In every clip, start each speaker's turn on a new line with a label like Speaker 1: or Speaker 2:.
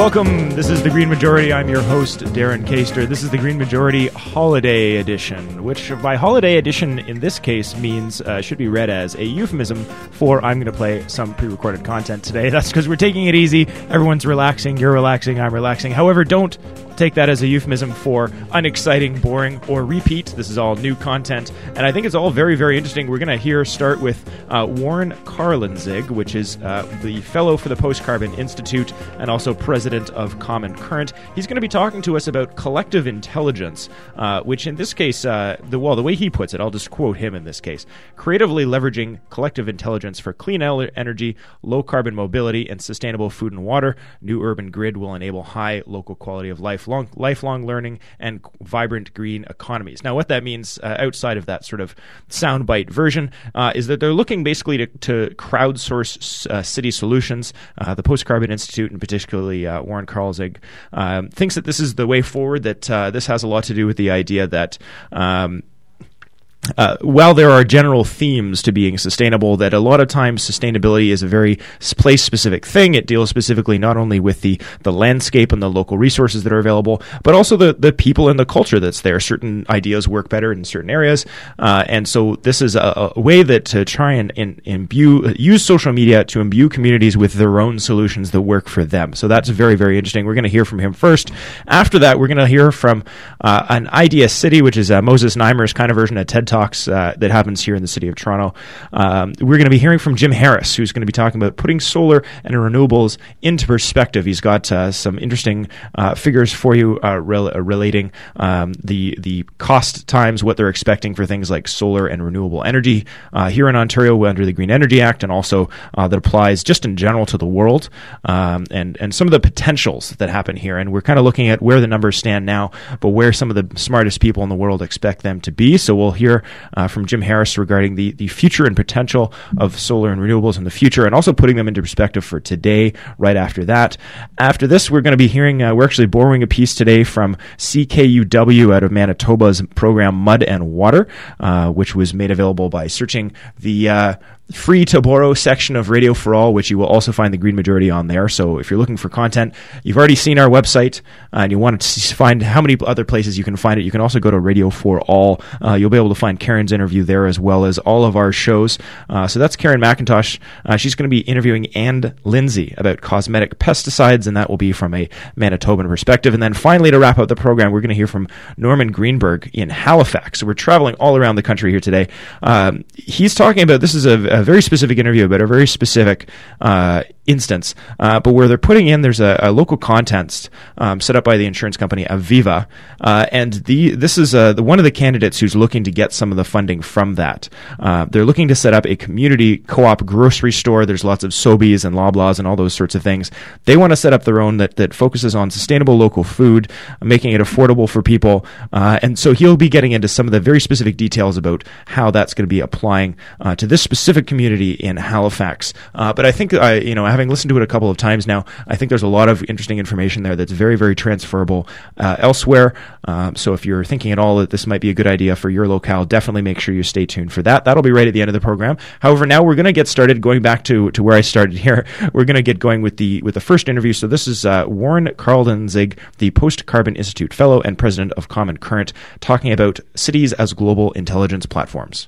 Speaker 1: Welcome. This is The Green Majority. I'm your host, Darren Kaster. This is The Green Majority Holiday Edition, which by holiday edition in this case means should be read as a euphemism for I'm going to play some pre-recorded content today. That's because we're taking it easy. Everyone's relaxing. You're relaxing. I'm relaxing. However, don't take that as a euphemism for unexciting, boring, or repeat. This is all new content, and I think it's all very, very interesting. We're going to start with Warren Karlenzig, which is the fellow for the Post-Carbon Institute and also president of Common Current. He's going to be talking to us about collective intelligence, which in this case, the way he puts it, I'll just quote him in this case, creatively leveraging collective intelligence for clean energy, low-carbon mobility, and sustainable food and water. New urban grid will enable high local quality of life, lifelong learning, and vibrant green economies. Now, what that means outside of that sort of soundbite version is that they're looking basically to crowdsource city solutions. The Post-Carbon Institute, and particularly Warren Karlenzig, thinks that this is the way forward, that this has a lot to do with the idea that while there are general themes to being sustainable, that a lot of times sustainability is a very place-specific thing. It deals specifically not only with the landscape and the local resources that are available, but also the people and the culture that's there. Certain ideas work better in certain areas, and so this is a way that to try and use social media to imbue communities with their own solutions that work for them. So that's very, very interesting. We're going to hear from him first. After that, we're going to hear from an Idea City, which is Moses Neimer's kind of version of TED Talks that happens here in the city of Toronto. We're going to be hearing from Jim Harris, who's going to be talking about putting solar and renewables into perspective. He's got some interesting figures for you relating the cost times what they're expecting for things like solar and renewable energy here in Ontario under the Green Energy Act, and also that applies just in general to the world, and some of the potentials that happen here. And we're kind of looking at where the numbers stand now, but where some of the smartest people in the world expect them to be. So we'll hear from Jim Harris regarding the future and potential of solar and renewables in the future, and also putting them into perspective for today right after that. After this, we're going to be hearing, we're actually borrowing a piece today from CKUW out of Manitoba's program Mud and Water, which was made available by searching the free to borrow section of Radio for All, which you will also find the Green Majority on there. So if you're looking for content, you've already seen our website, and you want to find how many other places you can find it, you can also go to Radio for All. You'll be able to find Karen's interview there, as well as all of our shows. So that's Karen McIntosh. She's going to be interviewing Anne Lindsay about cosmetic pesticides, and that will be from a Manitoban perspective. And then finally, to wrap up the program, we're going to hear from Norman Greenberg in Halifax. So we're traveling all around the country here today. He's talking about, this is a very specific interview about a very specific instance, but where they're putting in, there's a local contest set up by the insurance company Aviva, and this is one of the candidates who's looking to get some of the funding from that. They're looking to set up a community co-op grocery store. There's lots of Sobeys and Loblaws and all those sorts of things. They want to set up their own that focuses on sustainable local food, making it affordable for people, and so he'll be getting into some of the very specific details about how that's going to be applying to this specific community in Halifax. But I think, having listened to it a couple of times now, I think there's a lot of interesting information there that's very, very transferable elsewhere. So if you're thinking at all that this might be a good idea for your locale, definitely make sure you stay tuned for that. That'll be right at the end of the program. However, now we're going to get started, going back to where I started here. We're going to get going with the first interview. So this is Warren Karlenzig, the Post-Carbon Institute Fellow and President of Common Current, talking about cities as global intelligence platforms.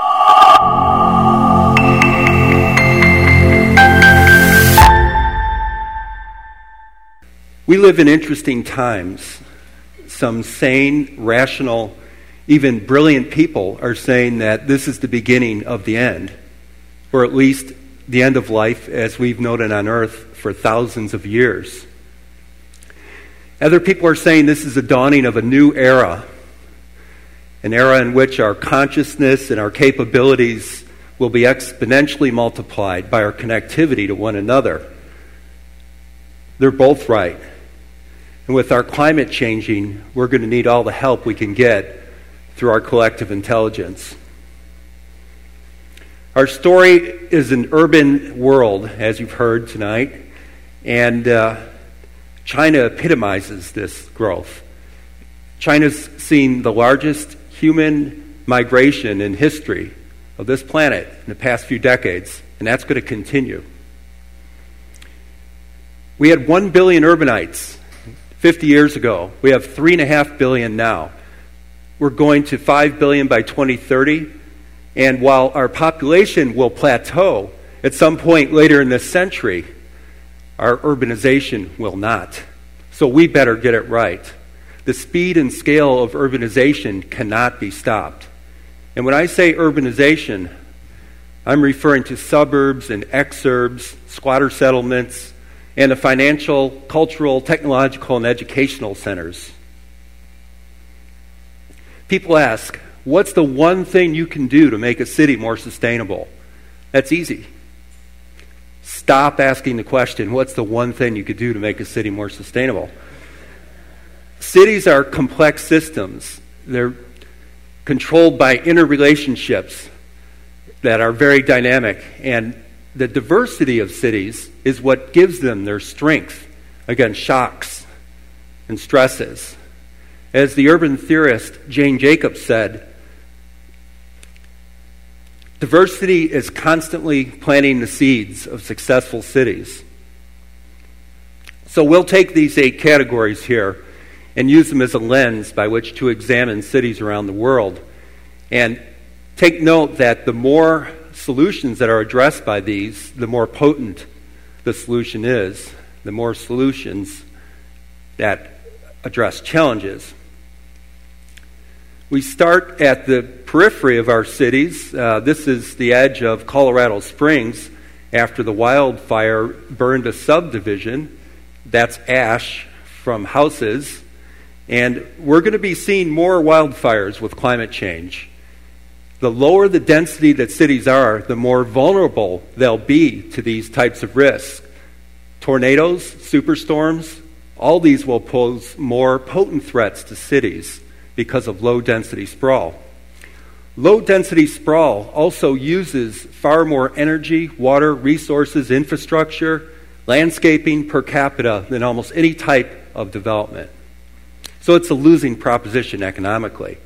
Speaker 2: We live in interesting times. Some sane, rational, even brilliant people are saying that this is the beginning of the end, or at least the end of life as we've known it on Earth for thousands of years. Other people are saying this is the dawning of a new era, an era in which our consciousness and our capabilities will be exponentially multiplied by our connectivity to one another. They're both right. And with our climate changing, we're going to need all the help we can get through our collective intelligence. Our story is an urban world, as you've heard tonight, and China epitomizes this growth. China's seen the largest human migration in history of this planet in the past few decades, and that's going to continue. We had 1 billion urbanites 50 years ago. We have 3.5 billion now. We're going to 5 billion by 2030. And while our population will plateau, at some point later in this century, our urbanization will not. So we better get it right. The speed and scale of urbanization cannot be stopped. And when I say urbanization, I'm referring to suburbs and exurbs, squatter settlements, and the financial, cultural, technological, and educational centers. People ask, what's the one thing you can do to make a city more sustainable? That's easy. Stop asking the question, what's the one thing you could do to make a city more sustainable? Cities are complex systems. They're controlled by interrelationships that are very dynamic. And the diversity of cities is what gives them their strength against shocks and stresses. As the urban theorist Jane Jacobs said, diversity is constantly planting the seeds of successful cities. So we'll take these 8 categories here and use them as a lens by which to examine cities around the world. And take note that the more solutions that are addressed by these, the more potent the solution is, the more solutions that address challenges. We start at the periphery of our cities. This is the edge of Colorado Springs after the wildfire burned a subdivision. That's ash from houses. And we're going to be seeing more wildfires with climate change. The lower the density that cities are, the more vulnerable they'll be to these types of risks. Tornadoes, superstorms, all these will pose more potent threats to cities because of low-density sprawl. Low-density sprawl also uses far more energy, water, resources, infrastructure, landscaping per capita than almost any type of development. So it's a losing proposition economically.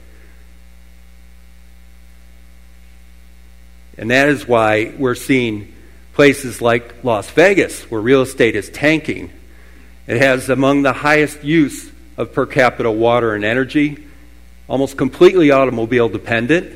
Speaker 2: And that is why we're seeing places like Las Vegas, where real estate is tanking. It has among the highest use of per capita water and energy, almost completely automobile dependent.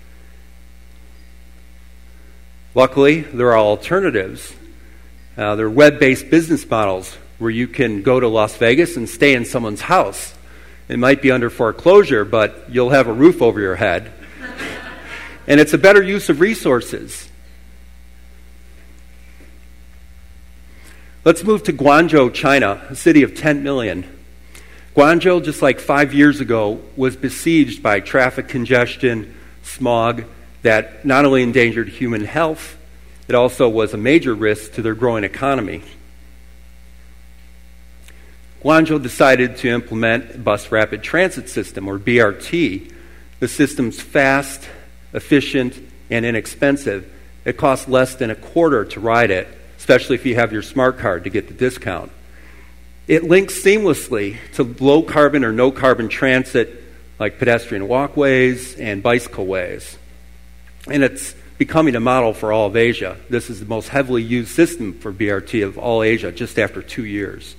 Speaker 2: Luckily, there are alternatives. There are web-based business models where you can go to Las Vegas and stay in someone's house. It might be under foreclosure, but you'll have a roof over your head. And it's a better use of resources. Let's move to Guangzhou, China, a city of 10 million. Guangzhou, just like 5 years ago, was besieged by traffic congestion, smog, that not only endangered human health, it also was a major risk to their growing economy. Guangzhou decided to implement Bus Rapid Transit System, or BRT. The system's fast, efficient, and inexpensive. It costs less than a quarter to ride it, especially if you have your smart card to get the discount. It links seamlessly to low-carbon or no-carbon transit like pedestrian walkways and bicycle ways. And it's becoming a model for all of Asia. This is the most heavily used system for BRT of all Asia, just after 2 years.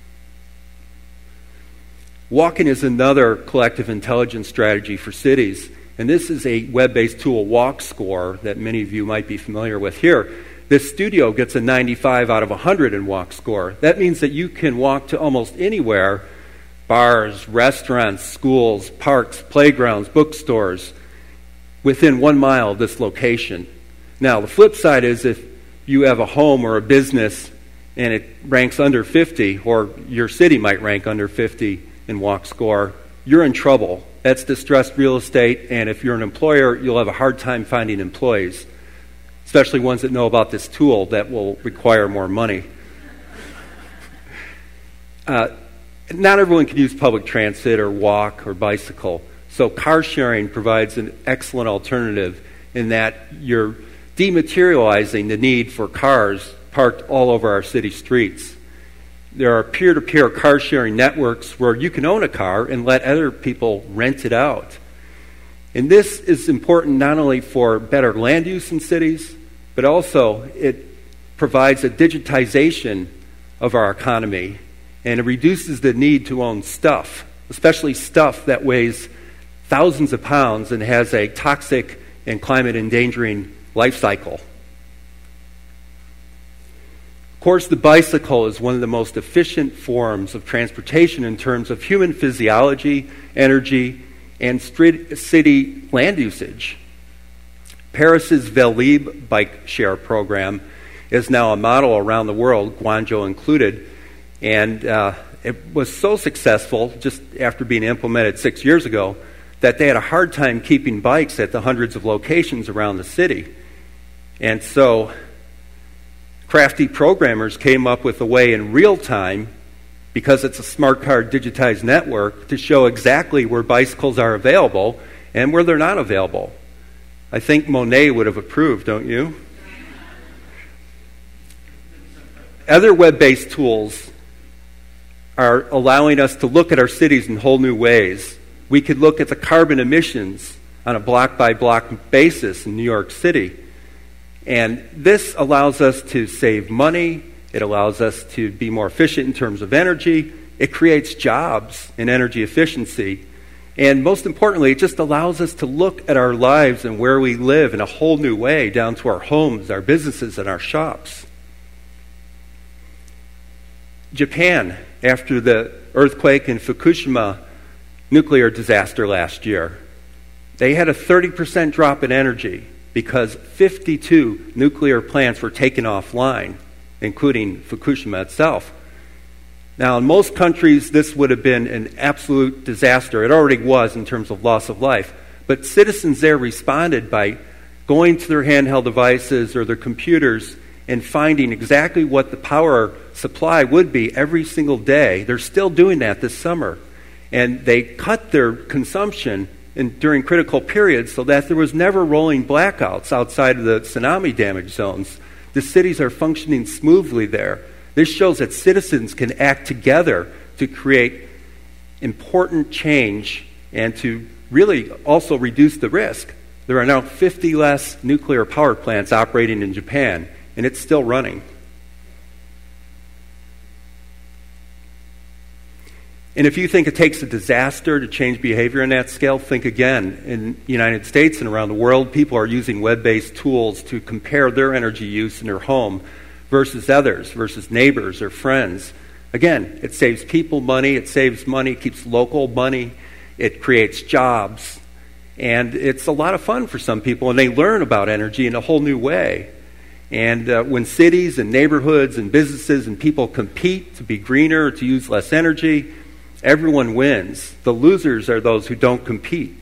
Speaker 2: Walking is another collective intelligence strategy for cities, and this is a web-based tool, WalkScore, that many of you might be familiar with here. This studio gets a 95 out of 100 in WalkScore. That means that you can walk to almost anywhere, bars, restaurants, schools, parks, playgrounds, bookstores, within 1 mile of this location. Now, the flip side is if you have a home or a business and it ranks under 50, or your city might rank under 50 in WalkScore, you're in trouble. That's distressed real estate, and if you're an employer, you'll have a hard time finding employees, especially ones that know about this tool that will require more money. Not everyone can use public transit or walk or bicycle, so car sharing provides an excellent alternative in that you're dematerializing the need for cars parked all over our city streets. There are peer-to-peer car-sharing networks where you can own a car and let other people rent it out. And this is important not only for better land use in cities, but also it provides a digitization of our economy, and it reduces the need to own stuff, especially stuff that weighs thousands of pounds and has a toxic and climate-endangering life cycle. Of course, the bicycle is one of the most efficient forms of transportation in terms of human physiology, energy, and city land usage. Paris's Vélib bike share program is now a model around the world, Guangzhou included, and it was so successful just after being implemented 6 years ago that they had a hard time keeping bikes at the hundreds of locations around the city. And so crafty programmers came up with a way in real time, because it's a smart card digitized network, to show exactly where bicycles are available and where they're not available. I think Monet would have approved, don't you? Other web-based tools are allowing us to look at our cities in whole new ways. We could look at the carbon emissions on a block-by-block basis in New York City. And this allows us to save money. It allows us to be more efficient in terms of energy. It creates jobs in energy efficiency. And most importantly, it just allows us to look at our lives and where we live in a whole new way, down to our homes, our businesses, and our shops. Japan, after the earthquake in Fukushima nuclear disaster last year, they had a 30% drop in energy because 52 nuclear plants were taken offline, including Fukushima itself. Now, in most countries, this would have been an absolute disaster. It already was in terms of loss of life. But citizens there responded by going to their handheld devices or their computers and finding exactly what the power supply would be every single day. They're still doing that this summer. And they cut their consumption during critical periods so that there was never rolling blackouts outside of the tsunami damage zones. The cities are functioning smoothly there. This shows that citizens can act together to create important change and to really also reduce the risk. There are now 50 less nuclear power plants operating in Japan, and it's still running. And if you think it takes a disaster to change behavior on that scale, think again. In the United States and around the world, people are using web-based tools to compare their energy use in their home versus others, versus neighbors or friends. Again, it saves people money, it saves money, keeps local money, it creates jobs, and it's a lot of fun for some people, and they learn about energy in a whole new way. And when cities and neighborhoods and businesses and people compete to be greener, to use less energy, everyone wins. The losers are those who don't compete.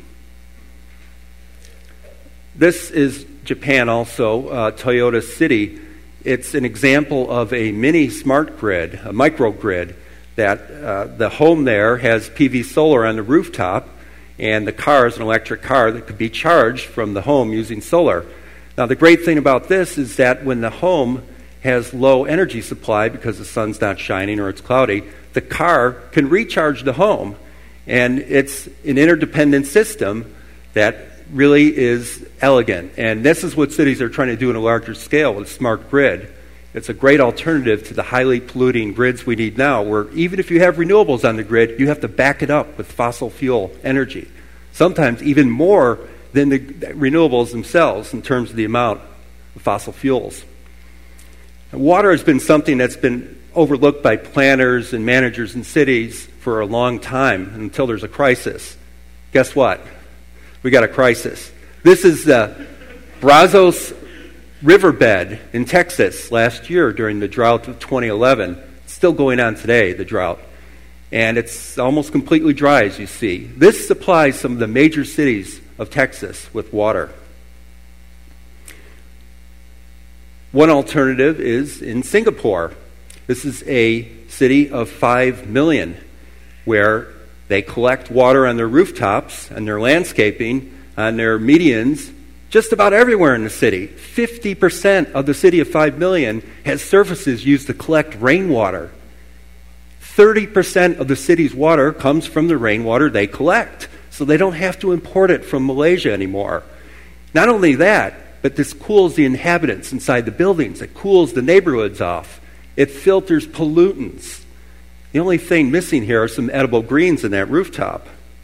Speaker 2: This is Japan also, Toyota City. It's an example of a mini smart grid, a microgrid, that the home there has PV solar on the rooftop, and the car is an electric car that could be charged from the home using solar. Now, the great thing about this is that when the home has low energy supply because the sun's not shining or it's cloudy, the car can recharge the home. And it's an interdependent system that really is elegant. And this is what cities are trying to do on a larger scale with smart grid. It's a great alternative to the highly polluting grids we need now, where even if you have renewables on the grid, you have to back it up with fossil fuel energy. Sometimes even more than the renewables themselves in terms of the amount of fossil fuels. Water has been something that's been overlooked by planners and managers in cities for a long time until there's a crisis. Guess what? We got a crisis. This is the Brazos riverbed in Texas last year during the drought of 2011. It's still going on today, the drought. And it's almost completely dry, as you see. This supplies some of the major cities of Texas with water. One alternative is in Singapore. This is a city of 5 million where they collect water on their rooftops, on their landscaping, on their medians, just about everywhere in the city. 50% of the city of 5 million has surfaces used to collect rainwater. 30% of the city's water comes from the rainwater they collect, so they don't have to import it from Malaysia anymore. Not only that, but this cools the inhabitants inside the buildings. It cools the neighborhoods off. It filters pollutants. The only thing missing here are some edible greens in that rooftop.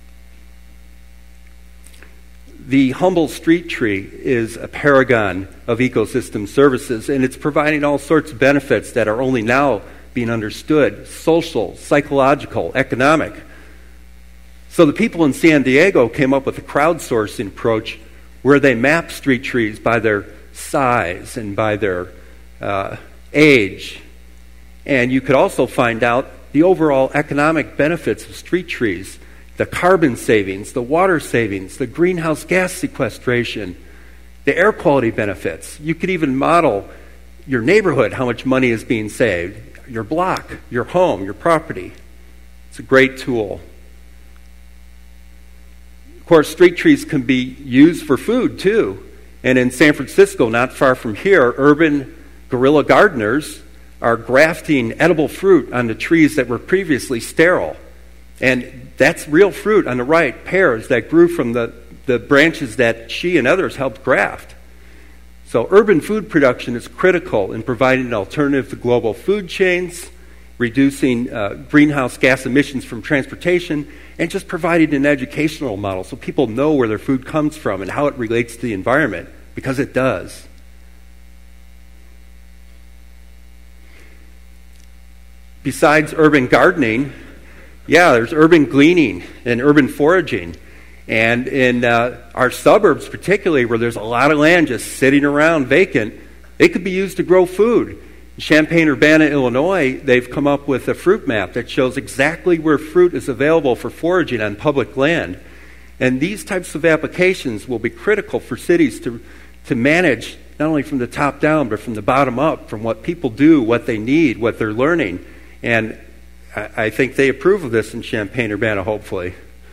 Speaker 2: The humble street tree is a paragon of ecosystem services, and it's providing all sorts of benefits that are only now being understood: social, psychological, economic. So the people in San Diego came up with a crowdsourcing approach where they map street trees by their size and by their age. And you could also find out the overall economic benefits of street trees: the carbon savings, the water savings, the greenhouse gas sequestration, the air quality benefits. You could even model your neighborhood, how much money is being saved, your block, your home, your property. It's a great tool. Of course, street trees can be used for food too. And in San Francisco, not far from here, urban guerrilla gardeners are grafting edible fruit onto trees that were previously sterile. And that's real fruit on the right, pears that grew from the branches that she and others helped graft. So urban food production is critical in providing an alternative to global food chains, reducing greenhouse gas emissions from transportation, and just providing an educational model so people know where their food comes from and how it relates to the environment, because it does. Besides urban gardening, there's urban gleaning and urban foraging. And in our suburbs particularly, where there's a lot of land just sitting around vacant, they could be used to grow food. In Champaign-Urbana, Illinois, they've come up with a fruit map that shows exactly where fruit is available for foraging on public land. And these types of applications will be critical for cities to manage, not only from the top down, but from the bottom up, from what people do, what they need, what they're learning. And I think they approve of this in Champaign-Urbana, hopefully.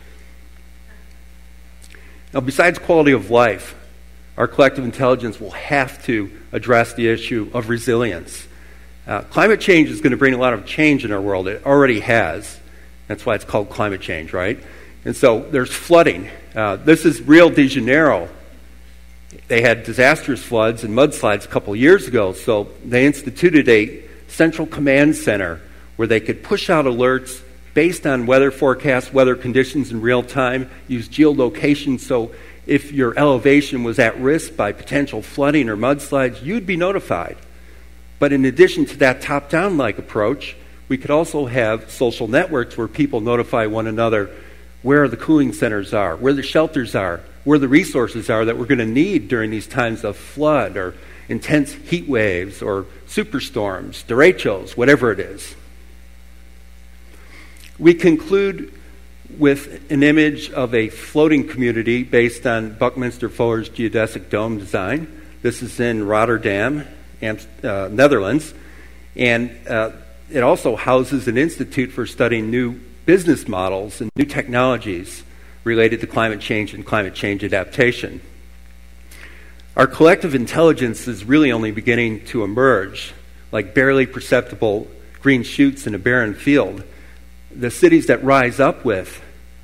Speaker 2: Now, besides quality of life, our collective intelligence will have to address the issue of resilience. Climate change is going to bring a lot of change in our world. It already has. That's why it's called climate change, right? And so there's flooding. This is Rio de Janeiro. They had disastrous floods and mudslides a couple years ago, so they instituted a central command center where they could push out alerts based on weather forecasts, weather conditions in real time, use geolocation, so if your elevation was at risk by potential flooding or mudslides, you'd be notified. But in addition to that top-down-like approach, we could also have social networks where people notify one another where the cooling centers are, where the shelters are, where the resources are that we're going to need during these times of flood or intense heat waves or superstorms, derechos, whatever it is. We conclude with an image of a floating community based on Buckminster Fuller's geodesic dome design. This is in Rotterdam, Netherlands, and it also houses an institute for studying new business models and new technologies related to climate change and climate change adaptation. Our collective intelligence is really only beginning to emerge, like barely perceptible green shoots in a barren field. The cities that rise up with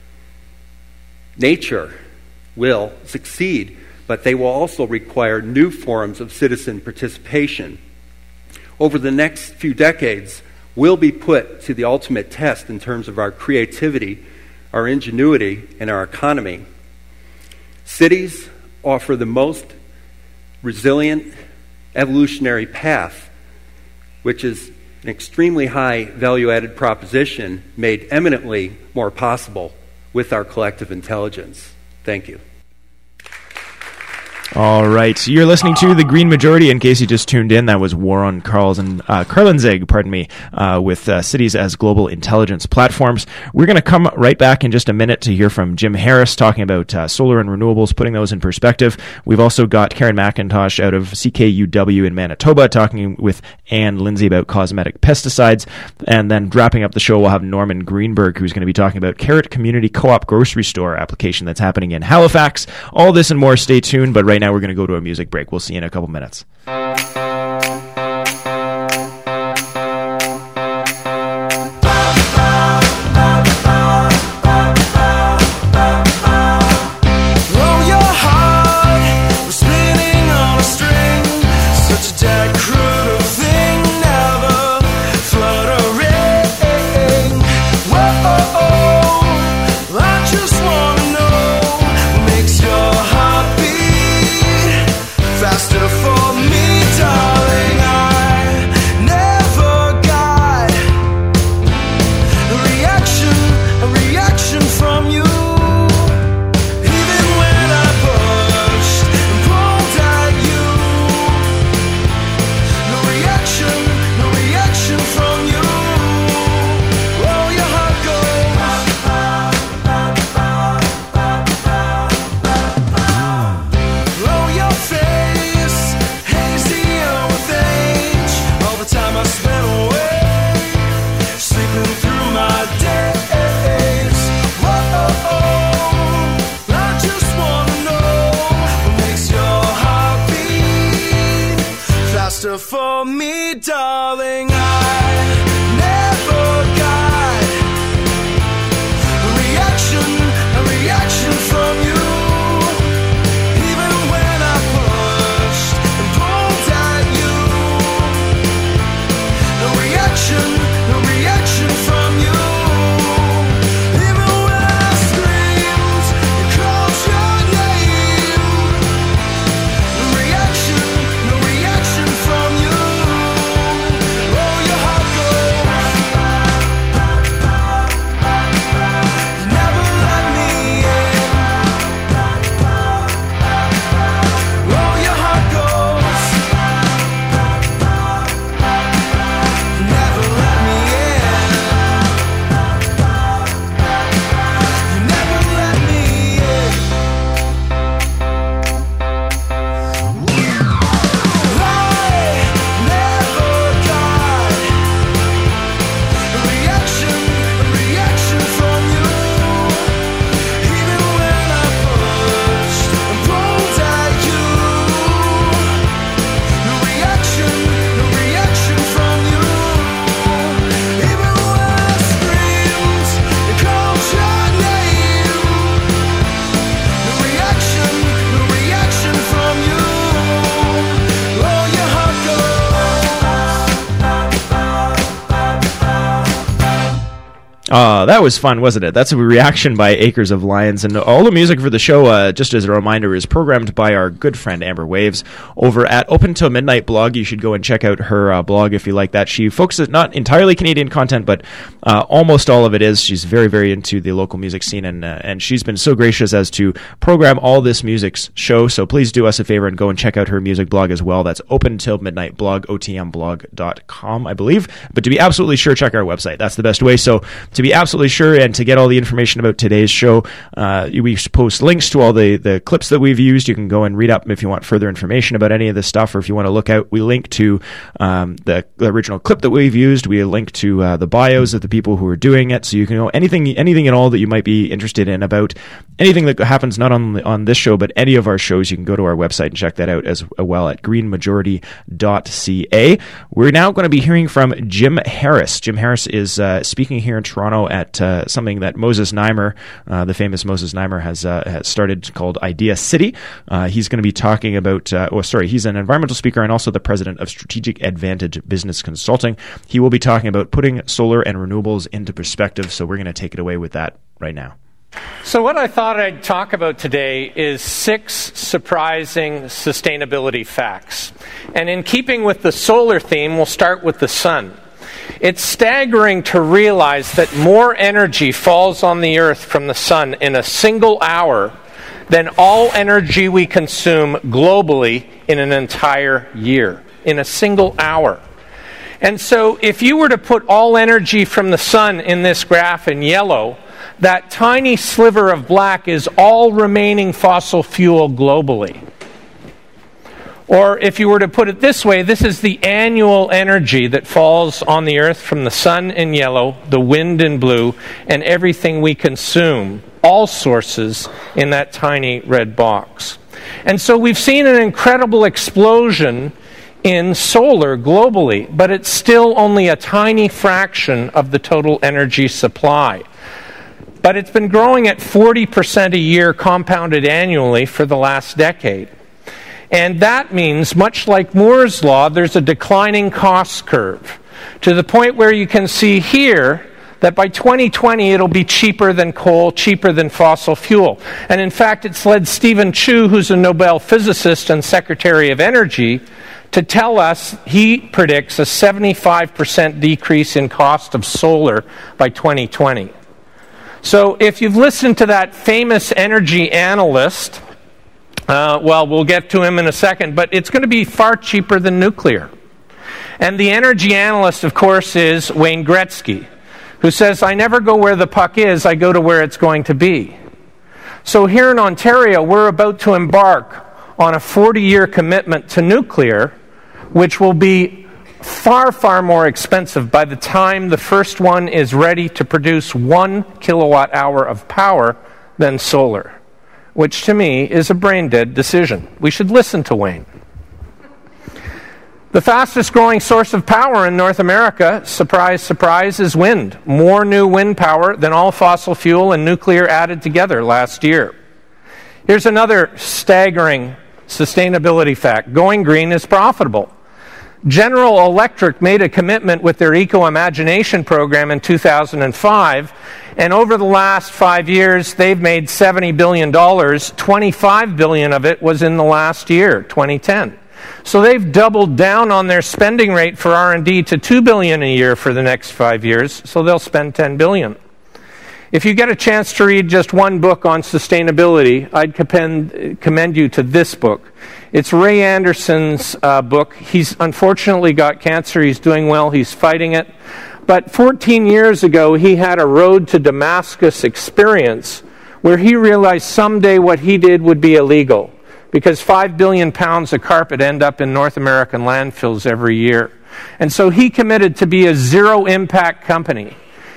Speaker 2: nature will succeed, but they will also require new forms of citizen participation. Over the next few decades, we'll be put to the ultimate test in terms of our creativity, our ingenuity, and our economy. Cities offer the most resilient evolutionary path, which is an extremely high value-added proposition made eminently more possible with our collective intelligence. Thank you.
Speaker 1: All right, you're listening to The Green Majority. In case you just tuned in, that was Warren Karlenzeg, with cities as global intelligence platforms. We're going to come right back in just a minute to hear from Jim Harris talking about solar and renewables, putting those in perspective. We've also got Karen McIntosh out of CKUW in Manitoba talking with Ann Lindsay about cosmetic pesticides. And then wrapping up the show, we'll have Norman Greenberg, who's going to be talking about Carrot Community Co-op grocery store application that's happening in Halifax. All this and more, stay tuned, but right now we're going to go to a music break. We'll see you in a couple minutes.
Speaker 3: for me, darling. I never got a reaction from you. Even when I pushed and pulled at you, no reaction from you. Even when I screamed and called your name, no reaction from you. Oh, your heart goes. You never let me in. Oh, your heart goes. You never let me in. You never let me in. I never got a reaction from you. Even when I pushed and pulled at you, no reaction from you. Even when I screamed and called your name, no reaction from you. Oh, your heart
Speaker 1: That was fun, wasn't it? That's a reaction by Acres of Lions, and all the music for the show, just as a reminder, is programmed by our good friend Amber Waves over at Open Till Midnight blog. You should go and check out her blog if you like that. She focuses not entirely Canadian content, but almost all of it is. She's very, very into the local music scene, and she's been so gracious as to program all this music's show. So please do us a favor and go and check out her music blog as well. That's Open Till Midnight blog, otmblog.com, I believe. But to be absolutely sure, check our website. That's the best way. So to be absolutely sure and to get all the information about today's show, we post links to all the clips that we've used. You can go and read up if you want further information about any of this stuff, or if you want to look out, we link to the original clip that we've used. We link to the bios of the people who are doing it, so you can know anything at all that you might be interested in about anything that happens not on this show, but any of our shows. You can go to our website and check that out as well at greenmajority.ca. We're now going to be hearing from Jim Harris. Jim Harris is speaking here in Toronto at something that Moses Znaimer, the famous Moses Znaimer, has started called Idea City. He's going to be talking about, he's an environmental speaker and also the president of Strategic Advantage Business Consulting. He will be talking about putting solar and renewables into perspective, so we're going to take it away with that right now.
Speaker 4: So what I thought I'd talk about today is 6 surprising sustainability facts. And in keeping with the solar theme, we'll start with the sun. It's staggering to realize that more energy falls on the earth from the sun in a single hour than all energy we consume globally in an entire year, in a single hour. And so if you were to put all energy from the sun in this graph in yellow, that tiny sliver of black is all remaining fossil fuel globally. Or if you were to put it this way, this is the annual energy that falls on the earth from the sun in yellow, the wind in blue, and everything we consume, all sources in that tiny red box. And so we've seen an incredible explosion in solar globally, but it's still only a tiny fraction of the total energy supply. But it's been growing at 40% a year compounded annually for the last decade. And that means, much like Moore's Law, there's a declining cost curve, to the point where you can see here that by 2020 it'll be cheaper than coal, cheaper than fossil fuel. And in fact, it's led Stephen Chu, who's a Nobel physicist and Secretary of Energy, to tell us he predicts a 75% decrease in cost of solar by 2020. So if you've listened to that famous energy analyst, we'll get to him in a second, but it's going to be far cheaper than nuclear. And the energy analyst, of course, is Wayne Gretzky, who says, I never go where the puck is, I go to where it's going to be. So here in Ontario, we're about to embark on a 40-year commitment to nuclear, which will be far, far more expensive by the time the first one is ready to produce 1 kilowatt hour of power than solar, which to me is a brain-dead decision. We should listen to Wayne. The fastest growing source of power in North America, surprise, surprise, is wind. More new wind power than all fossil fuel and nuclear added together last year. Here's another staggering sustainability fact. Going green is profitable. General Electric made a commitment with their Eco-Imagination program in 2005, and over the last 5 years, they've made $70 billion. $25 billion of it was in the last year, 2010. So they've doubled down on their spending rate for R&D to $2 billion a year for the next 5 years, so they'll spend $10 billion. If you get a chance to read just one book on sustainability, I'd commend you to this book. It's Ray Anderson's book. He's unfortunately got cancer. He's doing well. He's fighting it. But 14 years ago, he had a road to Damascus experience where he realized someday what he did would be illegal, because 5 billion pounds of carpet end up in North American landfills every year. And so he committed to be a zero-impact company,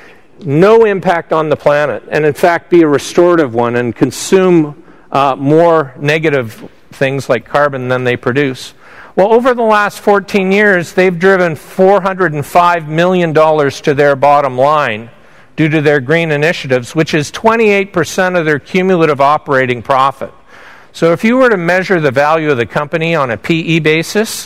Speaker 4: no impact on the planet, and in fact be a restorative one and consume more negative things like carbon than they produce. Well, over the last 14 years, they've driven $405 million to their bottom line due to their green initiatives, which is 28% of their cumulative operating profit. So if you were to measure the value of the company on a PE basis,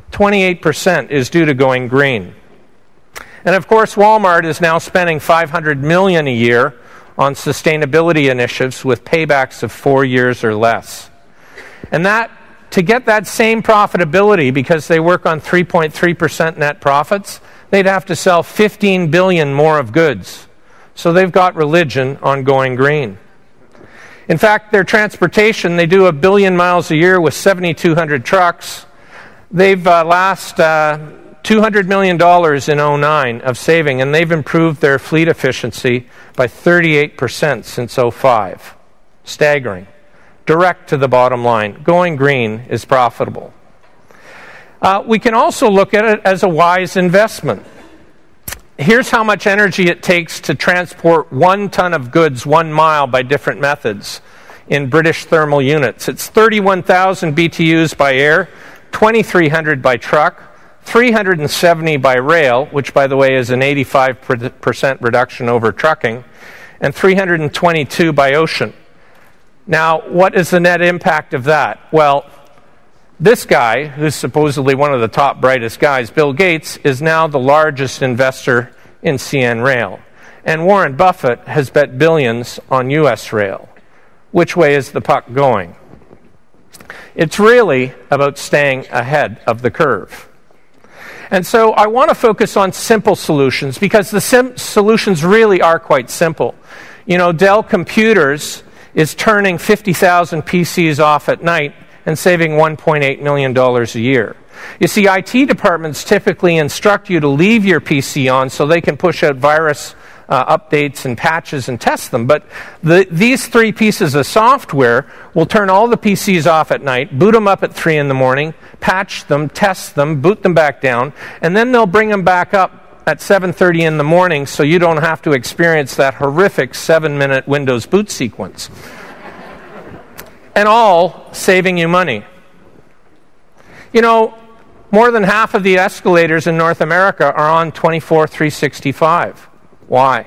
Speaker 4: 28% is due to going green. And of course, Walmart is now spending $500 million a year on sustainability initiatives with paybacks of 4 years or less. And that, to get that same profitability, because they work on 3.3% net profits, they'd have to sell 15 billion more of goods. So they've got religion on going green. In fact, their transportation, they do 1 billion miles a year with 7,200 trucks. They've last $200 million in 2009 of saving, and they've improved their fleet efficiency by 38% since 2005. Staggering. Direct to the bottom line. Going green is profitable. We can also look at it as a wise investment. Here's how much energy it takes to transport 1 ton of goods 1 mile by different methods in British thermal units. It's 31,000 BTUs by air, 2,300 by truck, 370 by rail, which, by the way, is an 85% reduction over trucking, and 322 by ocean. Now, what is the net impact of that? Well, this guy, who's supposedly one of the top brightest guys, Bill Gates, is now the largest investor in CN Rail. And Warren Buffett has bet billions on U.S. rail. Which way is the puck going? It's really about staying ahead of the curve. And so I want to focus on simple solutions, because the solutions really are quite simple. You know, Dell Computers is turning 50,000 PCs off at night and saving $1.8 million a year. You see, IT departments typically instruct you to leave your PC on so they can push out virus updates and patches and test them. But these 3 pieces of software will turn all the PCs off at night, boot them up at 3 in the morning, patch them, test them, boot them back down, and then they'll bring them back up at 7:30 in the morning so you don't have to experience that horrific 7-minute Windows boot sequence. And all saving you money. You know, more than half of the escalators in North America are on 24/365. Why?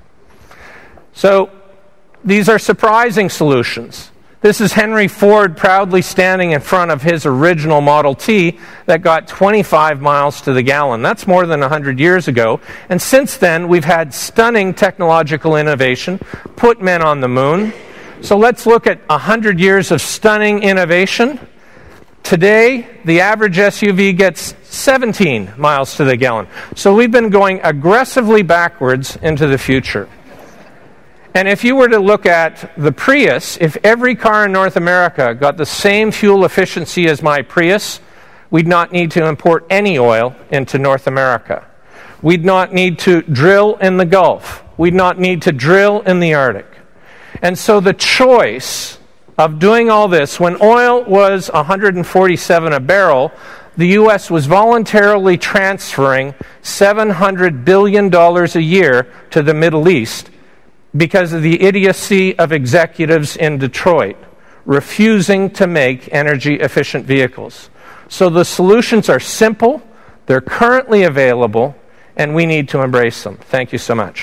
Speaker 4: So, these are surprising solutions. This is Henry Ford proudly standing in front of his original Model T that got 25 miles to the gallon. That's more than 100 years ago. And since then, we've had stunning technological innovation, put men on the moon. So let's look at 100 years of stunning innovation. Today, the average SUV gets 17 miles to the gallon. So we've been going aggressively backwards into the future. And if you were to look at the Prius, if every car in North America got the same fuel efficiency as my Prius, we'd not need to import any oil into North America. We'd not need to drill in the Gulf. We'd not need to drill in the Arctic. And so the choice of doing all this, when oil was $147 a barrel, the U.S. was voluntarily transferring $700 billion a year to the Middle East because of the idiocy of executives in Detroit refusing to make energy-efficient vehicles. So the solutions are simple, they're currently available, and we need to embrace them. Thank you so much.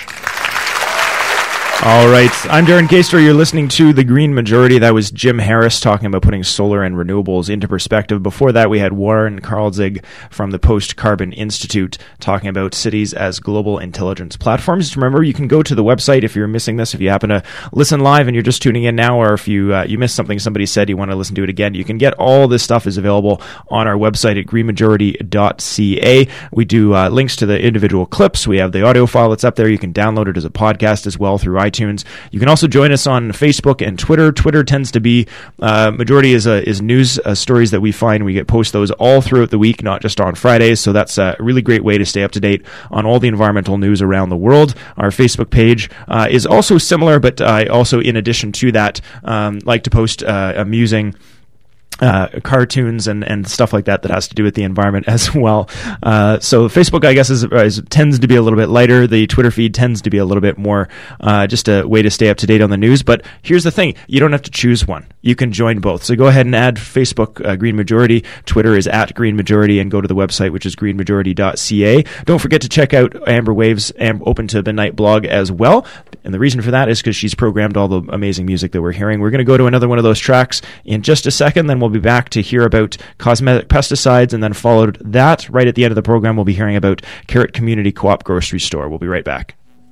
Speaker 1: All right. I'm Darren Kaster. You're listening to The Green Majority. That was Jim Harris talking about putting solar and renewables into perspective. Before that, we had Warren Karlzig from the Post-Carbon Institute talking about cities as global intelligence platforms. Just remember, you can go to the website if you're missing this. If you happen to listen live and you're just tuning in now, or if you missed something somebody said, you want to listen to it again, you can get all this stuff is available on our website at greenmajority.ca. We do links to the individual clips. We have the audio file that's up there. You can download it as a podcast as well through iTunes. You can also join us on Facebook and Twitter. Twitter tends to be majority is news stories that we find. We post those all throughout the week, not just on Fridays. So that's a really great way to stay up to date on all the environmental news around the world. Our Facebook page is also similar, but I also, in addition to that, like to post amusing cartoons and stuff like that has to do with the environment as well. So Facebook, I guess, tends to be a little bit lighter. The Twitter feed tends to be a little bit more just a way to stay up to date on the news. But here's the thing. You don't have to choose one. You can join both. So go ahead and add Facebook Green Majority. Twitter is at Green Majority, and go to the website, which is greenmajority.ca. Don't forget to check out Amber Wave's Open to Midnight blog as well. And the reason for that is because she's programmed all the amazing music that we're hearing. We're going to go to another one of those tracks in just a second. Then we'll be back to hear about cosmetic pesticides, and then followed that, right at the end of the program, we'll be hearing about Carrot Community Co-op Grocery Store. We'll be right back.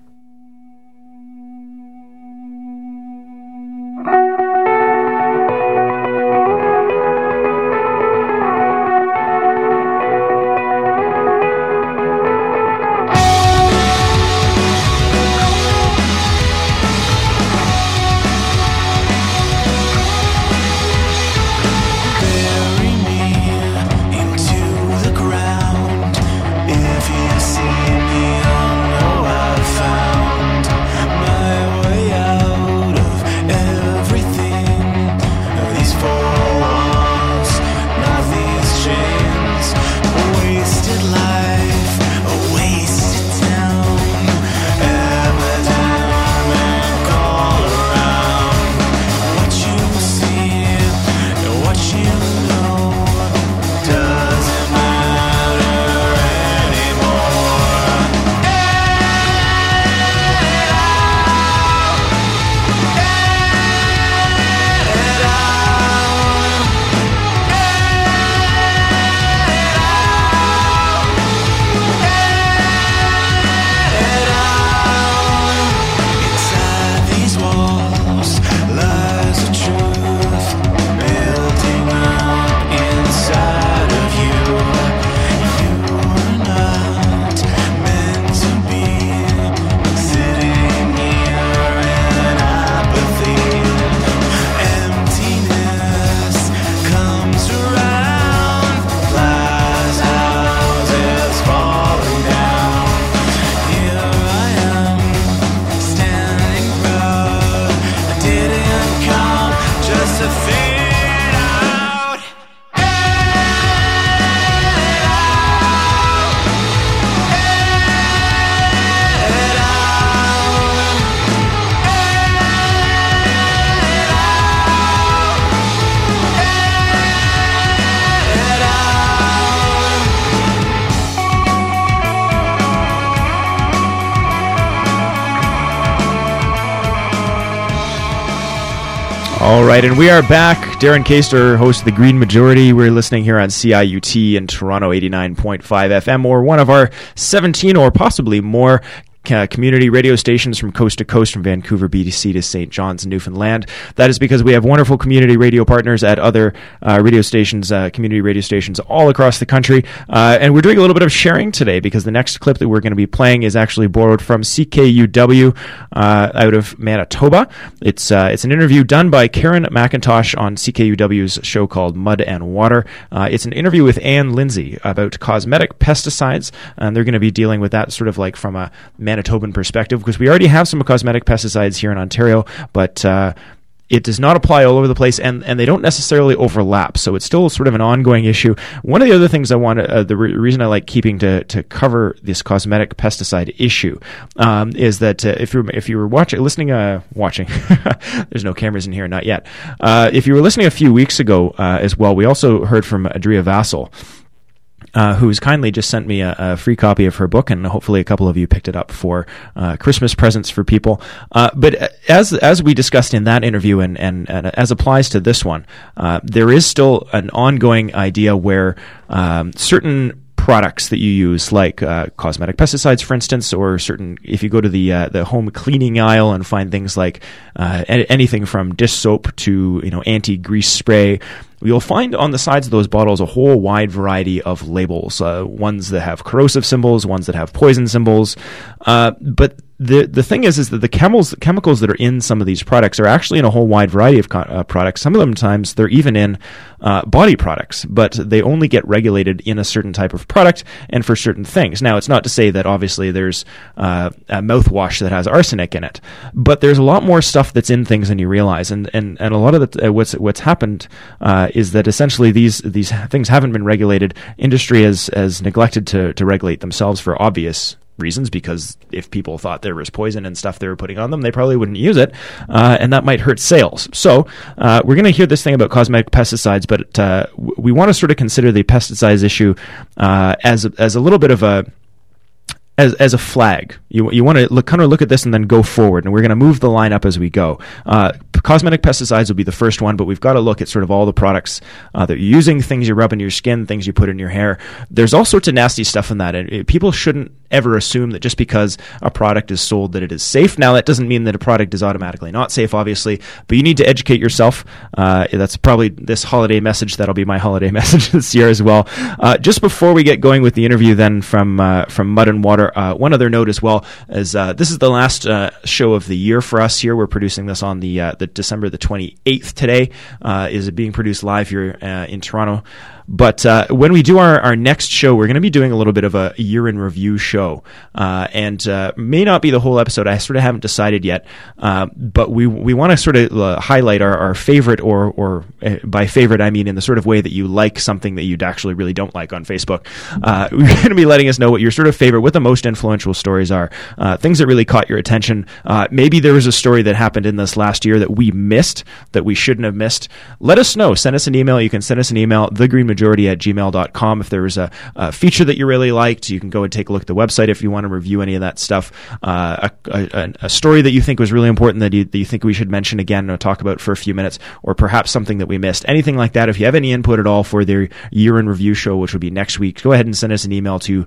Speaker 1: All right, and we are back. Darren Kaster, host of The Green Majority. We're listening here on CIUT in Toronto, 89.5 FM, or one of our 17 or possibly more community radio stations from coast to coast, from Vancouver, BC to St. John's, Newfoundland. That is because we have wonderful community radio partners at other radio stations, community radio stations all across the country. And we're doing a little bit of sharing today because the next clip that we're going to be playing is actually borrowed from CKUW out of Manitoba. It's an interview done by Karen McIntosh on CKUW's show called Mud and Water. It's an interview with Anne Lindsay about cosmetic pesticides, and they're going to be dealing with that sort of like from a Manitoban perspective, because we already have some cosmetic pesticides here in Ontario, but it does not apply all over the place, and they don't necessarily overlap. So it's still sort of an ongoing issue. One of the other things I want the reason I like keeping to cover this cosmetic pesticide issue is that if you were watching, there's no cameras in here, not yet. If you were listening a few weeks ago as well, we also heard from Adria Vassal, who's kindly just sent me a free copy of her book, and hopefully a couple of you picked it up for Christmas presents for people. But as we discussed in that interview, and as applies to this one, there is still an ongoing idea where certain products that you use, like cosmetic pesticides, for instance, or certain, if you go to the home cleaning aisle and find things like anything from dish soap to anti-grease spray, you'll find on the sides of those bottles a whole wide variety of labels, ones that have corrosive symbols, ones that have poison symbols. But the thing is that the chemicals that are in some of these products are actually in a whole wide variety of products. Some of them times they're even in body products, but they only get regulated in a certain type of product and for certain things. Now, it's not to say that obviously there's a mouthwash that has arsenic in it, but there's a lot more stuff that's in things than you realize. And a lot of what's happened is that essentially these things haven't been regulated. Industry has neglected to regulate themselves for obvious reasons, because if people thought there was poison and stuff they were putting on them, they probably wouldn't use it, and that might hurt sales. So we're going to hear this thing about cosmetic pesticides, but we want to sort of consider the pesticides issue as a little bit of a flag. You want to look at this and then go forward, and we're going to move the line up as we go. Cosmetic pesticides will be the first one, but we've got to look at sort of all the products that you're using, things you rub in your skin, things you put in your hair. There's all sorts of nasty stuff in that, and people shouldn't ever assume that just because a product is sold that it is safe. Now, that doesn't mean that a product is automatically not safe, obviously, but you need to educate yourself. That's probably this holiday message. That'll be my holiday message this year as well. Just before we get going with the interview then from Mud and Water, one other note as well is this is the last show of the year for us here. We're producing this on the December the 28th today. Is it being produced live here in Toronto? But when we do our next show, we're going to be doing a little bit of a year in review show, and may not be the whole episode. I sort of haven't decided yet, but we want to sort of highlight our favorite, or by favorite I mean in the sort of way that you like something that you'd actually really don't like on Facebook. We're going to be letting us know what your sort of favorite, what the most influential stories are, things that really caught your attention. Maybe there was a story that happened in this last year that we missed, that we shouldn't have missed. Let us know. Send us an email. You can send us an email, thegreenmajority@gmail.com. If there was a feature that you really liked, you can go and take a look at the website if you want to review any of that stuff. A story that you think was really important that you think we should mention again or talk about for a few minutes, or perhaps something that we missed. Anything like that. If you have any input at all for the year in review show, which will be next week, go ahead and send us an email to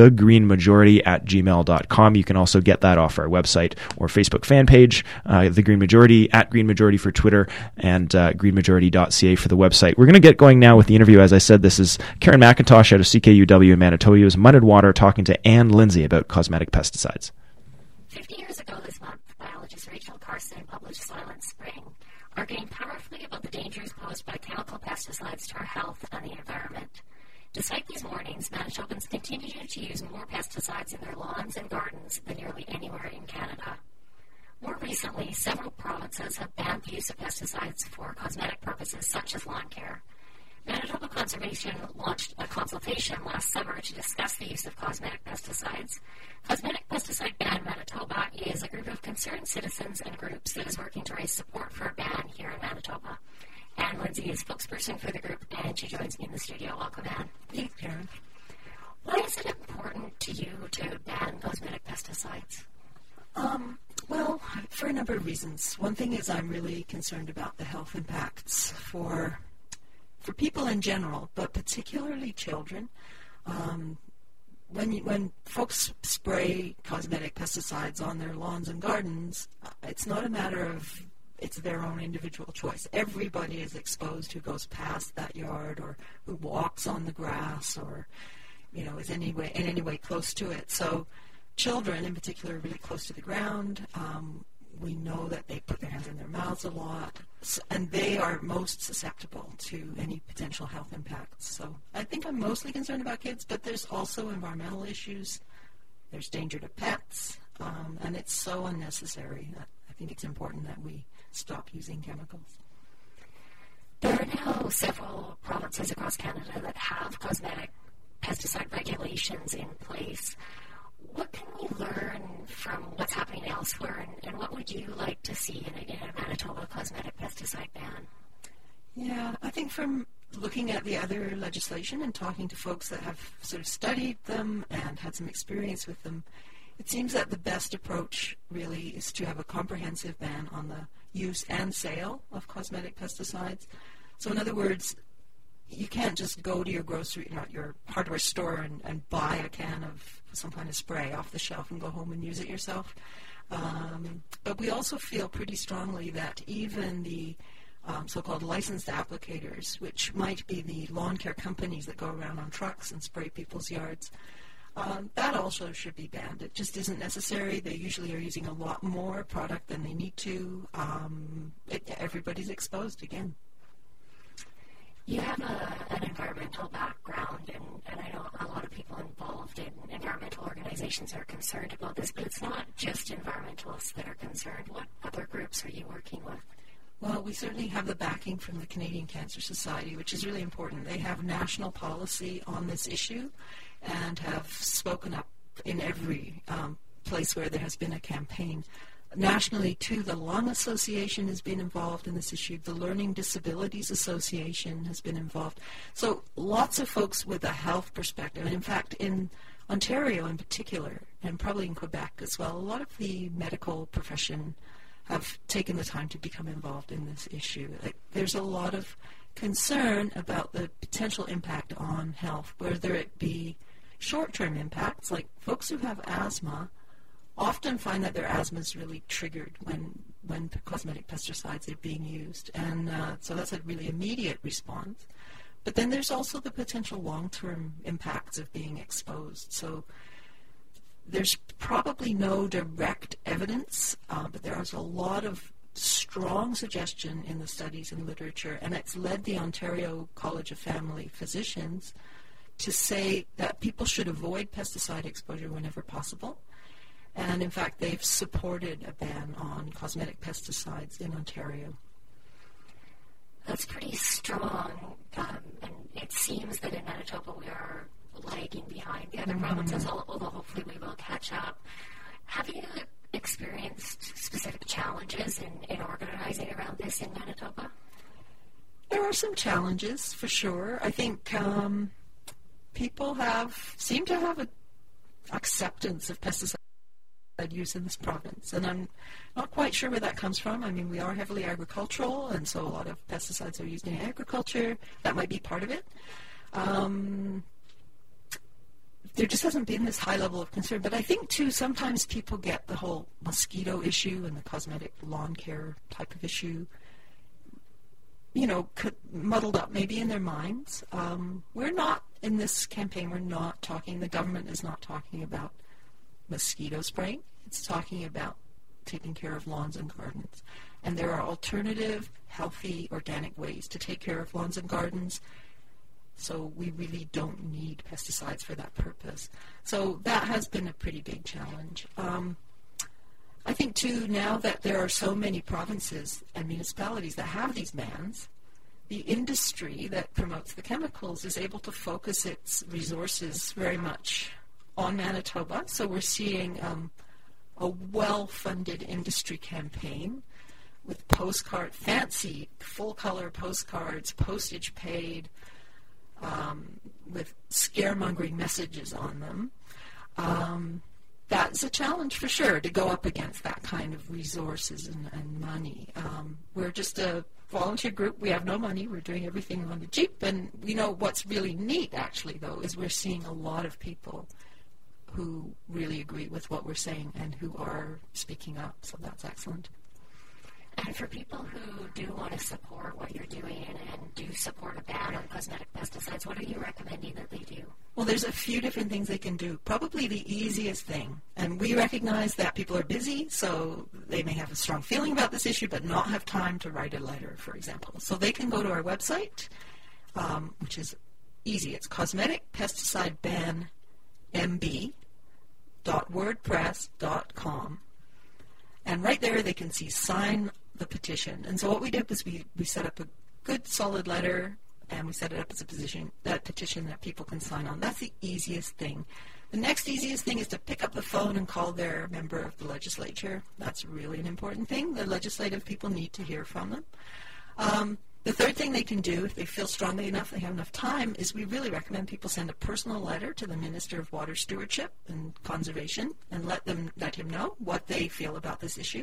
Speaker 1: thegreenmajority@gmail.com. You can also get that off our website or Facebook fan page, The Green Majority, @GreenMajority for Twitter, and greenmajority.ca for the website. We're going to get going now with the interview. As I said, this is Karen McIntosh out of CKUW in Manitoba, Mud and Water, talking to Ann Lindsay about cosmetic pesticides.
Speaker 5: 50 years ago this month, biologist Rachel Carson published Soil and Spring, arguing powerfully about the dangers posed by chemical pesticides to our health and the environment. Despite these warnings, Manitobans continue to use more pesticides in their lawns and gardens than nearly anywhere in Canada. More recently, several provinces have banned the use of pesticides for cosmetic purposes such as lawn care. Manitoba Conservation launched a consultation last summer to discuss the use of cosmetic pesticides. Cosmetic Pesticide Ban Manitoba is a group of concerned citizens and groups that is working to raise support for a ban here in Manitoba. Ann Lindsay is spokesperson for the group, and she joins me in the studio. Welcome, Ann.
Speaker 6: Thanks, Karen.
Speaker 5: Why is it important to you to ban cosmetic pesticides?
Speaker 6: Well, for a number of reasons. One thing is I'm really concerned about the health impacts for people in general, but particularly children. When folks spray cosmetic pesticides on their lawns and gardens, it's not a matter of it's their own individual choice. Everybody is exposed who goes past that yard or who walks on the grass or, is in any way close to it. So children in particular are really close to the ground. We know that they put their hands in their mouths a lot, and they are most susceptible to any potential health impacts. So I think I'm mostly concerned about kids, but there's also environmental issues. There's danger to pets, and it's so unnecessary. I think it's important that we stop using chemicals.
Speaker 5: There are now several provinces across Canada that have cosmetic pesticide regulations in place. What can we learn from what's happening elsewhere, and what would you like to see in a Manitoba cosmetic pesticide ban?
Speaker 6: Yeah, I think from looking at the other legislation and talking to folks that have sort of studied them and had some experience with them, it seems that the best approach really is to have a comprehensive ban on the use and sale of cosmetic pesticides. So in other words, you can't just go to your grocery, not your hardware store, and buy a can of some kind of spray off the shelf and go home and use it yourself. But we also feel pretty strongly that even the so-called licensed applicators, which might be the lawn care companies that go around on trucks and spray people's yards, that also should be banned. It just isn't necessary. They usually are using a lot more product than they need to. Everybody's exposed again.
Speaker 5: You have an environmental background, and I know a lot of people involved in environmental organizations are concerned about this, but it's not just environmentalists that are concerned. What other groups are you working with?
Speaker 6: Well, we certainly have the backing from the Canadian Cancer Society, which is really important. They have national policy on this issue and have spoken up in every place where there has been a campaign. Nationally, too, the Lung Association has been involved in this issue. The Learning Disabilities Association has been involved. So lots of folks with a health perspective. And in fact, in Ontario in particular, and probably in Quebec as well, a lot of the medical profession have taken the time to become involved in this issue. There's a lot of concern about the potential impact on health, whether it be short-term impacts, like folks who have asthma often find that their asthma is really triggered when cosmetic pesticides are being used. And so that's a really immediate response. But then there's also the potential long-term impacts of being exposed. So there's probably no direct evidence, but there is a lot of strong suggestion in the studies and literature, and it's led the Ontario College of Family Physicians to say that people should avoid pesticide exposure whenever possible. And in fact, they've supported a ban on cosmetic pesticides in Ontario.
Speaker 5: That's pretty strong, and it seems that in Manitoba we are lagging behind the other provinces, although hopefully we will catch up. Have you experienced specific challenges in organizing around this in Manitoba?
Speaker 6: There are some challenges, for sure. I think people seem to have an acceptance of pesticide use in this province, and I'm not quite sure where that comes from. I mean, we are heavily agricultural, and so a lot of pesticides are used in agriculture. That might be part of it. There just hasn't been this high level of concern, but I think, too, sometimes people get the whole mosquito issue and the cosmetic lawn care type of issue, muddled up maybe in their minds. We're not, in this campaign, the government is not talking about mosquito spraying. It's talking about taking care of lawns and gardens. And there are alternative, healthy, organic ways to take care of lawns and gardens. So we really don't need pesticides for that purpose. So that has been a pretty big challenge. I think, too, now that there are so many provinces and municipalities that have these bans, the industry that promotes the chemicals is able to focus its resources very much on Manitoba. So we're seeing a well-funded industry campaign with fancy full-color postcards, postage paid, with scaremongering messages on them. That's a challenge for sure, to go up against that kind of resources and money. We're just a volunteer group. We have no money. We're doing everything on the cheap. And what's really neat, actually, though, is we're seeing a lot of people who really agree with what we're saying and who are speaking up. So that's excellent.
Speaker 5: And for people who do want to support what you're doing and do support a ban on cosmetic pesticides, what are you recommending that they do?
Speaker 6: Well, there's a few different things they can do. Probably the easiest thing, and we recognize that people are busy, so they may have a strong feeling about this issue but not have time to write a letter, for example. So they can go to our website, which is easy. It's cosmeticpesticidebanmb.wordpress.com. And right there they can sign the petition. And so what we did was we set up a good solid letter, and we set it up as a petition that people can sign on. That's the easiest thing. The next easiest thing is to pick up the phone and call their member of the legislature. That's really an important thing. The legislative people need to hear from them. The third thing they can do, if they feel strongly enough, they have enough time, is we really recommend people send a personal letter to the Minister of Water Stewardship and Conservation and let him know what they feel about this issue.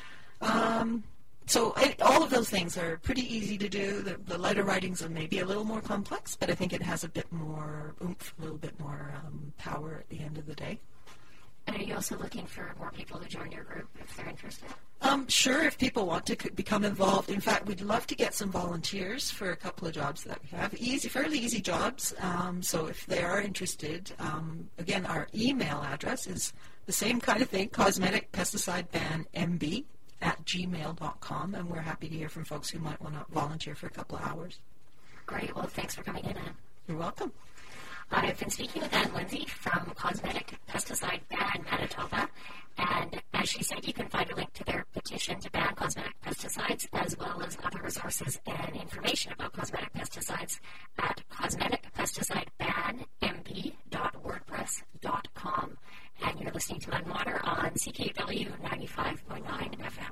Speaker 6: So all of those things are pretty easy to do. The letter writings are maybe a little more complex, but I think it has a bit more oomph, a little bit more power at the end of the day.
Speaker 5: And are you also looking for more people to join your group if they're interested?
Speaker 6: Sure, if people want to become involved. In fact, we'd love to get some volunteers for a couple of jobs that we have. Fairly easy jobs. So if they are interested, again, our email address is the same kind of thing, Cosmetic Pesticide Ban MB@gmail.com, and we're happy to hear from folks who might want to volunteer for a couple of hours.
Speaker 5: Great. Well, thanks for coming in, Anne.
Speaker 6: You're welcome.
Speaker 5: I've been speaking with Anne Lindsay from Cosmetic Pesticide Ban Manitoba, and as she said, you can find a link to their petition to ban cosmetic pesticides, as well as other resources and information about cosmetic pesticides at cosmeticpesticidebanmb.wordpress.com. And you're listening to Mudwater on CKW 95.9 FM.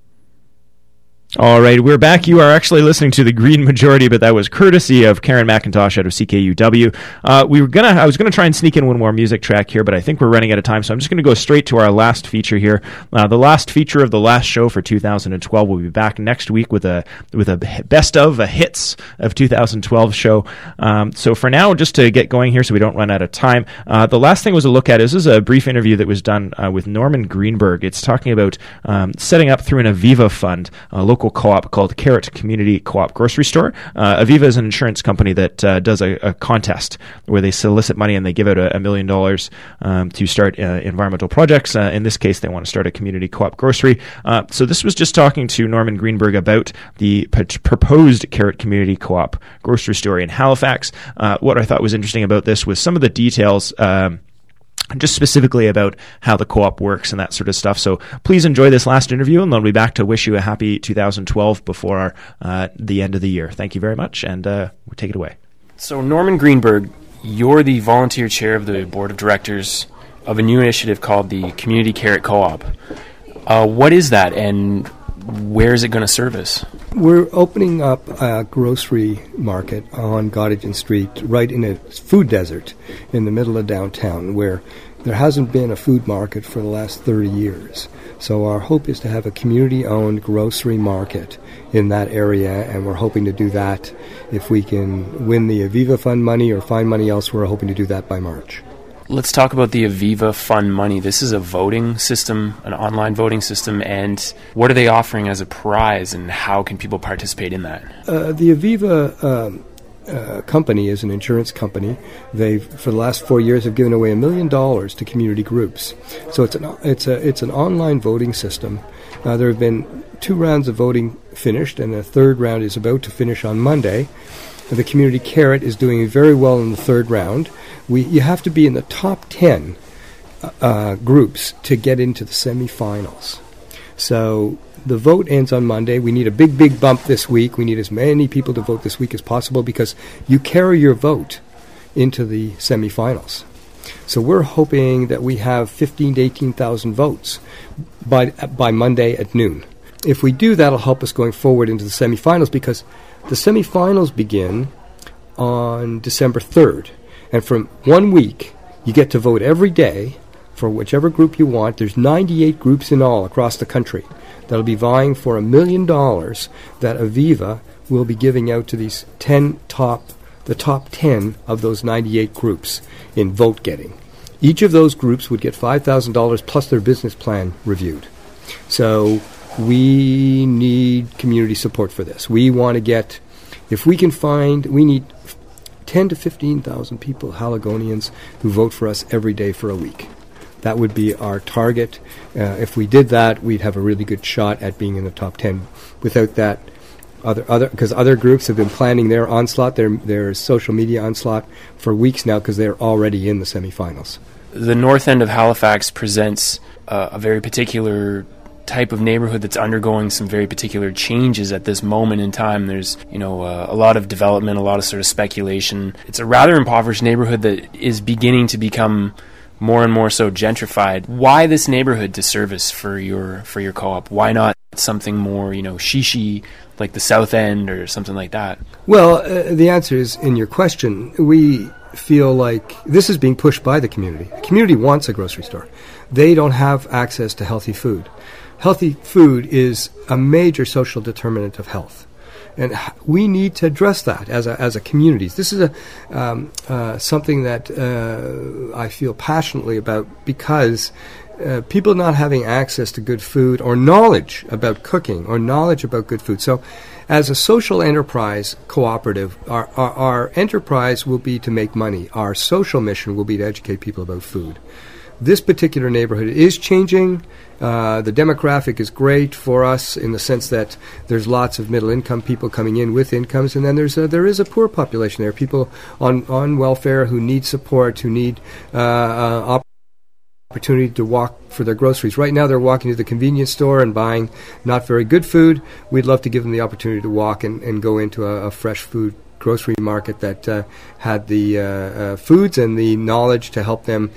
Speaker 1: All right, we're back. You are actually listening to the Green Majority, but that was courtesy of Karen McIntosh out of CKUW. I was gonna try and sneak in one more music track here, but I think we're running out of time, so I'm just going to go straight to our last feature here. The last feature of the last show for 2012. We'll be back next week with a best of hits of 2012 show. So for now, just to get going here, so we don't run out of time, the last thing was a look at. This is a brief interview that was done with Norman Greenberg. It's talking about setting up through an Aviva fund, a local co-op called Carrot Community Co-op Grocery Store. Aviva is an insurance company that does a contest where they solicit money and they give out $1 million to start environmental projects. In this case, they want to start a community co-op grocery. So this was just talking to Norman Greenberg about the proposed Carrot Community Co-op grocery store in Halifax. What I thought was interesting about this was some of the details just specifically about how the co-op works and that sort of stuff. So please enjoy this last interview, and then we'll be back to wish you a happy 2012 before the end of the year. Thank you very much, and we'll take it away.
Speaker 7: So Norman Greenberg, you're the volunteer chair of the board of directors of a new initiative called the Community Carrot Co-op. What is that, and where is it going to service?
Speaker 8: We're opening up a grocery market on Gottingen Street, right in a food desert in the middle of downtown, where there hasn't been a food market for the last 30 years. So our hope is to have a community-owned grocery market in that area, and we're hoping to do that if we can win the Aviva Fund money or find money elsewhere. We're hoping to do that by March.
Speaker 7: Let's talk about the Aviva Fund money. This is a voting system, an online voting system, and what are they offering as a prize, and how can people participate in that?
Speaker 8: The Aviva company is an insurance company. They, for the last 4 years, have given away $1 million to community groups. So it's an online voting system. There have been 2 rounds of voting finished, and a third round is about to finish on Monday. The Community Carrot is doing very well in the third round. You have to be in the top 10 groups to get into the semifinals. So the vote ends on Monday. We need a big bump this week. We need as many people to vote this week as possible because you carry your vote into the semifinals. So we're hoping that we have 15,000 to 18,000 votes by Monday at noon. If we do, that'll help us going forward into the semifinals, because the semifinals begin on December 3rd. And from 1 week, you get to vote every day for whichever group you want. There's 98 groups in all across the country that'll be vying for $1 million that Aviva will be giving out to these the top 10 of those 98 groups in vote getting. Each of those groups would get $5,000 plus their business plan reviewed. So we need community support for this. We want to get, we need 10 to 15,000 people, Haligonians, who vote for us every day for a week. That would be our target. If we did that, we'd have a really good shot at being in the top 10. Without that, because other groups have been planning their onslaught, their social media onslaught, for weeks now, because they're already in the semifinals.
Speaker 7: The north end of Halifax presents a very particular type of neighborhood that's undergoing some very particular changes at this moment in time. There's, a lot of development, a lot of sort of speculation. It's a rather impoverished neighborhood that is beginning to become more and more so gentrified. Why this neighborhood to service for your co-op? Why not something more, shishi, like the South End or something like that?
Speaker 8: Well, the answer is in your question. We feel like this is being pushed by the community. The community wants a grocery store. They don't have access to healthy food. Healthy food is a major social determinant of health. And we need to address that as a community. This is something that I feel passionately about, because people not having access to good food or knowledge about cooking or knowledge about good food. So as a social enterprise cooperative, our enterprise will be to make money. Our social mission will be to educate people about food. This particular neighborhood is changing. The demographic is great for us in the sense that there's lots of middle-income people coming in with incomes, and then there is a poor population there, people on welfare who need support, who need opportunity to walk for their groceries. Right now they're walking to the convenience store and buying not very good food. We'd love to give them the opportunity to walk and go into a fresh food grocery market that had the foods and the knowledge to help them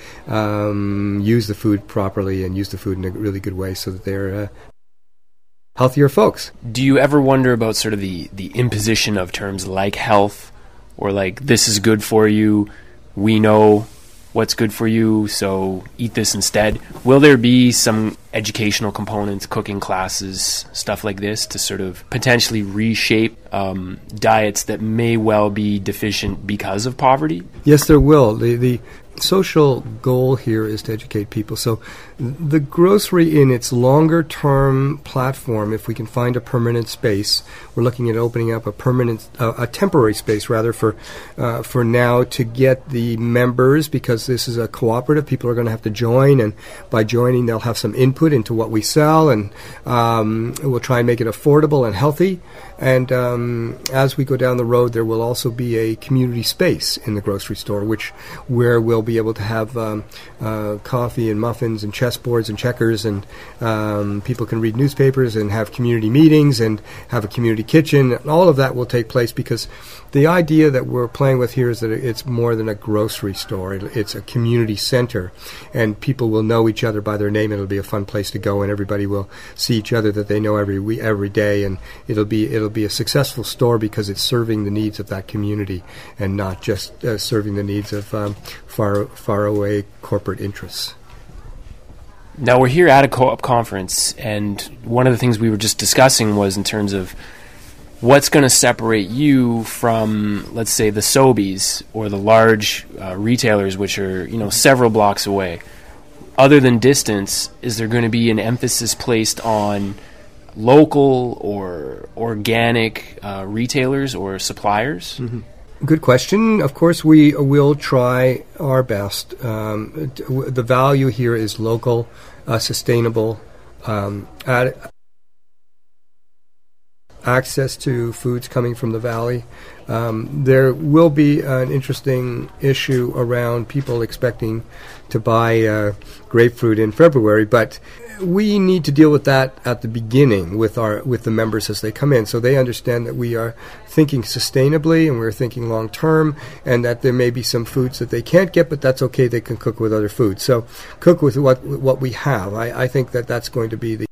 Speaker 8: use the food properly and use the food in a really good way so that they're healthier folks.
Speaker 7: Do you ever wonder about sort of the imposition of terms like health, or like, this is good for you, we know what's good for you, so eat this instead? Will there be some educational components, cooking classes, stuff like this, to sort of potentially reshape diets that may well be deficient because of poverty?
Speaker 8: Yes, there will. The social goal here is to educate people. So the grocery in its longer-term platform, if we can find a permanent space, we're looking at opening up a temporary space rather for now, to get the members, because this is a cooperative. People are going to have to join, and by joining they'll have some input into what we sell, and we'll try and make it affordable and healthy. And as we go down the road, there will also be a community space in the grocery store, where we'll be able to have coffee and muffins and chessboards and checkers, and people can read newspapers and have community meetings and have a community kitchen. And all of that will take place, because the idea that we're playing with here is that it's more than a grocery store. It's a community center, and people will know each other by their name. It'll be a fun place to go, and everybody will see each other that they know every day, and it'll be a successful store because it's serving the needs of that community and not just serving the needs of far away corporate interests.
Speaker 7: Now, we're here at a co-op conference, and one of the things we were just discussing was in terms of what's going to separate you from, let's say, the Sobeys or the large retailers, which are, several blocks away. Other than distance, is there going to be an emphasis placed on local or organic retailers or suppliers? Mm-hmm.
Speaker 8: Good question. Of course, we will try our best. The value here is local, sustainable, access to foods coming from the valley. There will be an interesting issue around people expecting to buy grapefruit in February, but we need to deal with that at the beginning with the members as they come in, so they understand that we are thinking sustainably and we're thinking long term, and that there may be some foods that they can't get, but that's okay. They can cook with other foods. So cook with what we have. I think that's going to be the.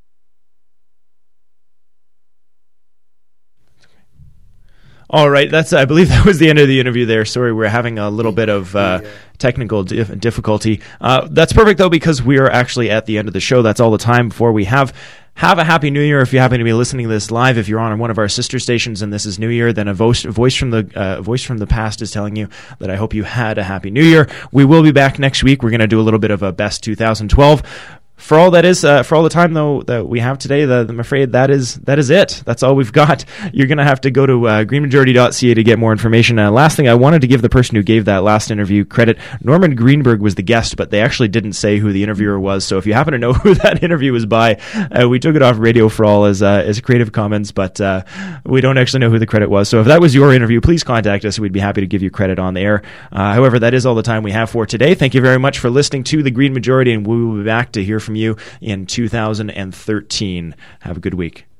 Speaker 1: All right, I believe that was the end of the interview there. Sorry, we're having a little bit of technical difficulty. That's perfect, though, because we are actually at the end of the show. That's all the time before we have a Happy New Year. If you happen to be listening to this live, if you're on one of our sister stations and this is New Year, then a voice from the past is telling you that I hope you had a Happy New Year. We will be back next week. We're going to do a little bit of a best 2012. For all the time though that we have today, I'm afraid that is it. That's all we've got. You're going to have to go to greenmajority.ca to get more information. Last thing, I wanted to give the person who gave that last interview credit. Norman Greenberg was the guest, but they actually didn't say who the interviewer was. So if you happen to know who that interview was by, we took it off Radio for All as Creative Commons, but we don't actually know who the credit was. So if that was your interview, please contact us. We'd be happy to give you credit on the air. However, that is all the time we have for today. Thank you very much for listening to The Green Majority, and we will be back to hear from from you in 2013. Have a good week.